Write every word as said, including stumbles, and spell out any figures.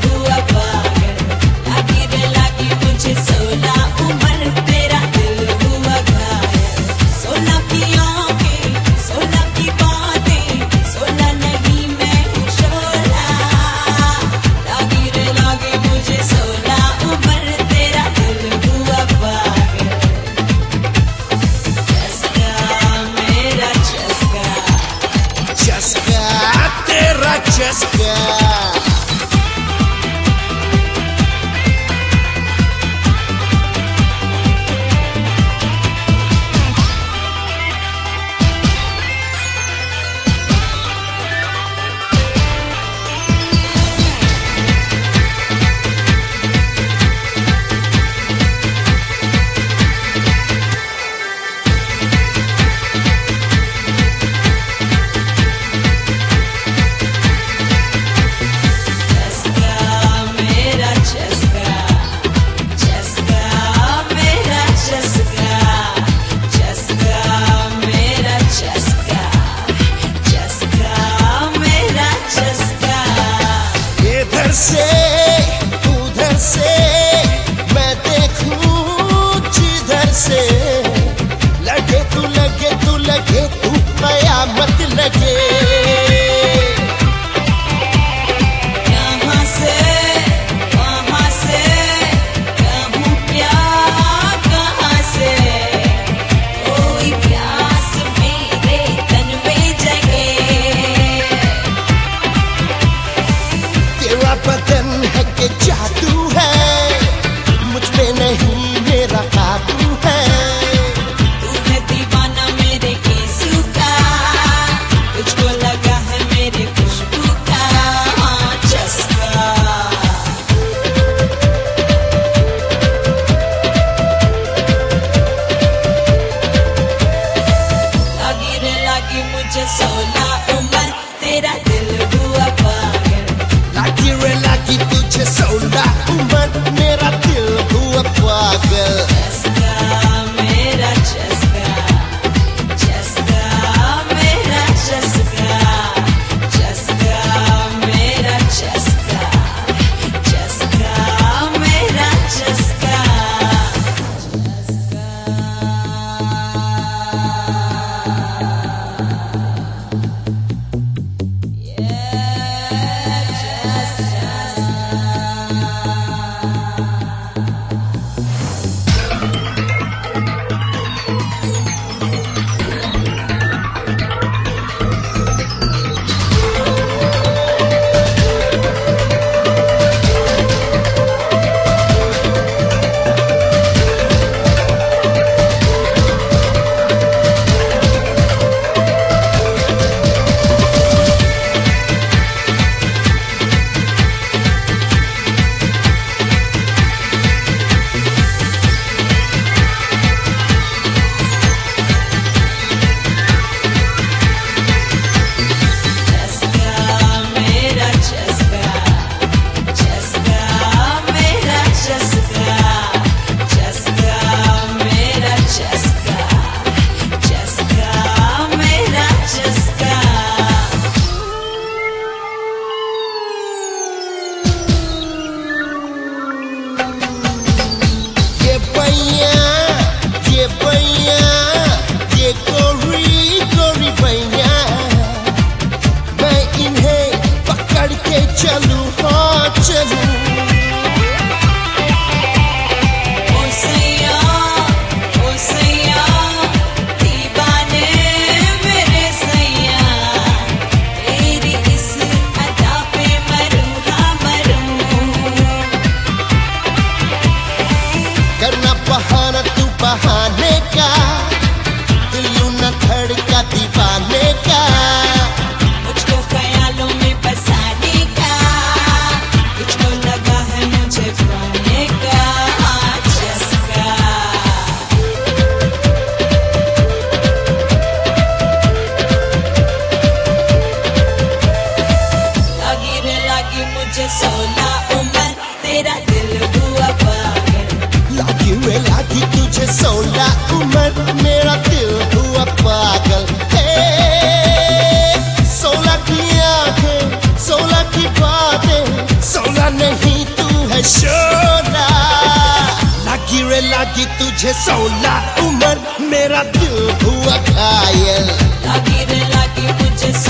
हुआ पागल। लागी रे लागी मुझे सोलह उम्र, तेरा दिल हुआ घायल। सोलह की आंखें, सोलह की बातें, सोलह नहीं मैं हूँ शोला। लागी रे लागी मुझे सोलह उम्र, तेरा दिल हुआ पागल। चस्का मेरा चस्का, चस्का तेरा चस्का। से उधर से मैं देखूं जिधर से, लगे तू लगे तू लगे तू कयामत लगे। यहाँ से वहाँ से कहूँ प्यार कहाँ से, कोई प्यास मेरे तन में जगे। तेरा बदन है कि जादू है, मुझ पे नहीं मेरा काबू है। तू है दीवाना मेरे केसू का, तुझको लगा है मेरे खुशबू का चस्का। लागी रे लागी मुझे सोलह उम्र, तेरा दिल हुआ पागल। लागी रे लागी तुझे सोलह उम्र, मेरा दिल हुआ पागल। चस्का मेरा चस्का, चस्का मेरा चस्का, चस्का मेरा चस्का, चस्का मेरा चस्का, चस्का। चलूं हाँ चलूं। ओ सैया ओ सैया दीवाने मेरे सैया, तेरी इस अदा पे मरूं हाँ मरूं। करना बहाना तू बहाने का, दिल न धड़का दीवाने का। मुझको ख्यालों में बसाने का, तुझको लगा है मुझे पाने का चस्का। लागी रे लागी मुझे सोलह उम्र, तेरा दिल हुआ पागल। लागी रे लागी तुझे सोलह उम्र, मेरा दिल हुआ पागल। सोलह की आंखें, सोलह की बातें, सोलह नहीं लगी तुझे सोलह उम्र, मेरा दिल हुआ घायल। लागी रे लागी मुझे